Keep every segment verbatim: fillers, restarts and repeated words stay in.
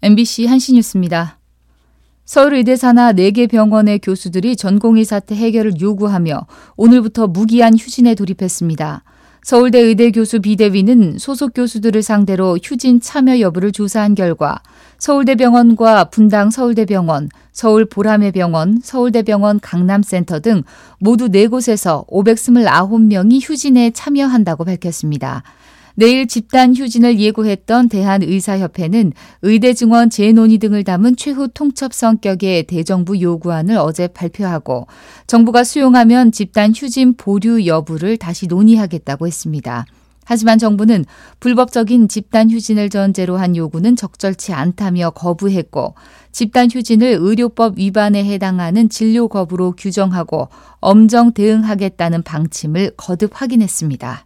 엠비씨 한시뉴스입니다. 서울의대 산하 네 개 병원의 교수들이 전공의 사태 해결을 요구하며 오늘부터 무기한 휴진에 돌입했습니다. 서울대 의대 교수 비대위는 소속 교수들을 상대로 휴진 참여 여부를 조사한 결과 서울대병원과 분당 서울대병원, 서울 보라매병원, 서울대병원 강남센터 등 모두 네 곳에서 오백이십구 명이 휴진에 참여한다고 밝혔습니다. 내일 집단 휴진을 예고했던 대한의사협회는 의대 증원 재논의 등을 담은 최후 통첩 성격의 대정부 요구안을 어제 발표하고 정부가 수용하면 집단 휴진 보류 여부를 다시 논의하겠다고 했습니다. 하지만 정부는 불법적인 집단 휴진을 전제로 한 요구는 적절치 않다며 거부했고 집단 휴진을 의료법 위반에 해당하는 진료 거부로 규정하고 엄정 대응하겠다는 방침을 거듭 확인했습니다.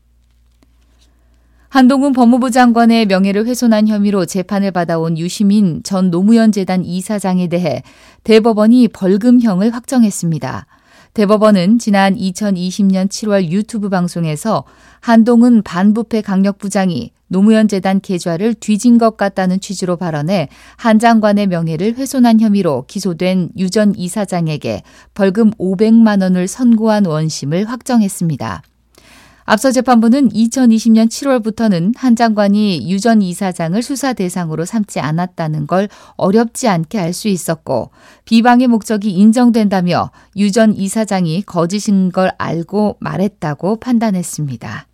한동훈 법무부 장관의 명예를 훼손한 혐의로 재판을 받아온 유시민 전 노무현 재단 이사장에 대해 대법원이 벌금형을 확정했습니다. 대법원은 지난 이천이십년 칠월 유튜브 방송에서 한동훈 반부패 강력부장이 노무현 재단 계좌를 뒤진 것 같다는 취지로 발언해 한 장관의 명예를 훼손한 혐의로 기소된 유 전 이사장에게 벌금 오백만 원을 선고한 원심을 확정했습니다. 앞서 재판부는 이천이십년 칠월부터는 한 장관이 유 전 이사장을 수사 대상으로 삼지 않았다는 걸 어렵지 않게 알 수 있었고 비방의 목적이 인정된다며 유 전 이사장이 거짓인 걸 알고 말했다고 판단했습니다.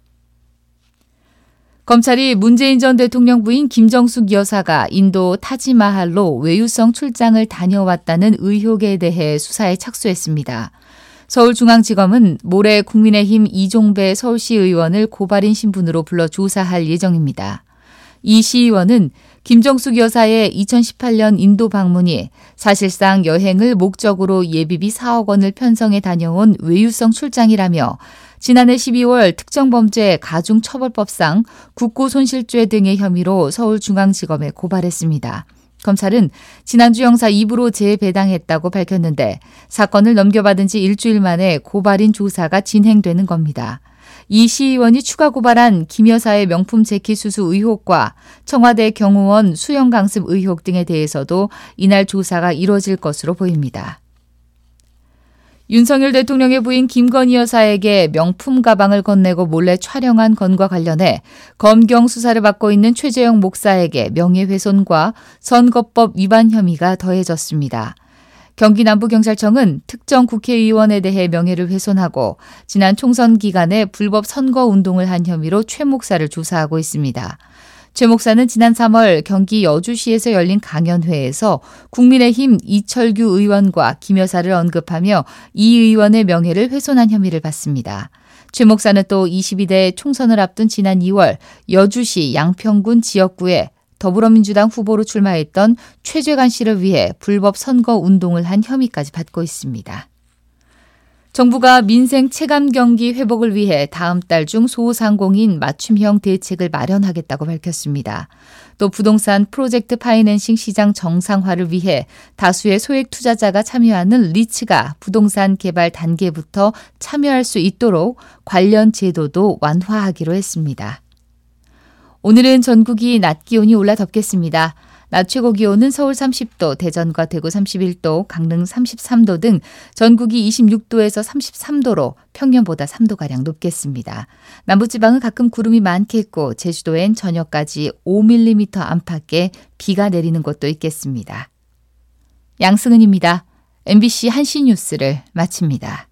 검찰이 문재인 전 대통령 부인 김정숙 여사가 인도 타지마할로 외유성 출장을 다녀왔다는 의혹에 대해 수사에 착수했습니다. 서울중앙지검은 모레 국민의힘 이종배 서울시 의원을 고발인 신분으로 불러 조사할 예정입니다. 이 시의원은 김정숙 여사의 이천십팔년 인도 방문이 사실상 여행을 목적으로 예비비 사억 원을 편성해 다녀온 외유성 출장이라며 지난해 십이월 특정범죄 가중처벌법상 국고손실죄 등의 혐의로 서울중앙지검에 고발했습니다. 검찰은 지난주 형사 이 부로 재배당했다고 밝혔는데 사건을 넘겨받은 지 일주일 만에 고발인 조사가 진행되는 겁니다. 이 시의원이 추가 고발한 김 여사의 명품 재킷 수수 의혹과 청와대 경호원 수영 강습 의혹 등에 대해서도 이날 조사가 이뤄질 것으로 보입니다. 윤석열 대통령의 부인 김건희 여사에게 명품 가방을 건네고 몰래 촬영한 건과 관련해 검경 수사를 받고 있는 최재형 목사에게 명예훼손과 선거법 위반 혐의가 더해졌습니다. 경기 남부경찰청은 특정 국회의원에 대해 명예를 훼손하고 지난 총선 기간에 불법 선거운동을 한 혐의로 최 목사를 조사하고 있습니다. 최 목사는 지난 삼월 경기 여주시에서 열린 강연회에서 국민의힘 이철규 의원과 김 여사를 언급하며 이 의원의 명예를 훼손한 혐의를 받습니다. 최 목사는 또 이십이 대 총선을 앞둔 지난 이월 여주시 양평군 지역구에 더불어민주당 후보로 출마했던 최재관 씨를 위해 불법 선거운동을 한 혐의까지 받고 있습니다. 정부가 민생 체감 경기 회복을 위해 다음 달 중 소상공인 맞춤형 대책을 마련하겠다고 밝혔습니다. 또 부동산 프로젝트 파이낸싱 시장 정상화를 위해 다수의 소액 투자자가 참여하는 리츠가 부동산 개발 단계부터 참여할 수 있도록 관련 제도도 완화하기로 했습니다. 오늘은 전국이 낮 기온이 올라 덥겠습니다. 낮 최고 기온은 서울 삼십 도, 대전과 대구 삼십일 도, 강릉 삼십삼 도 등 전국이 이십육 도에서 삼십삼 도로 평년보다 삼 도가량 높겠습니다. 남부지방은 가끔 구름이 많겠고 제주도엔 저녁까지 오 밀리미터 안팎의 비가 내리는 곳도 있겠습니다. 양승은입니다. 엠비씨 한시뉴스를 마칩니다.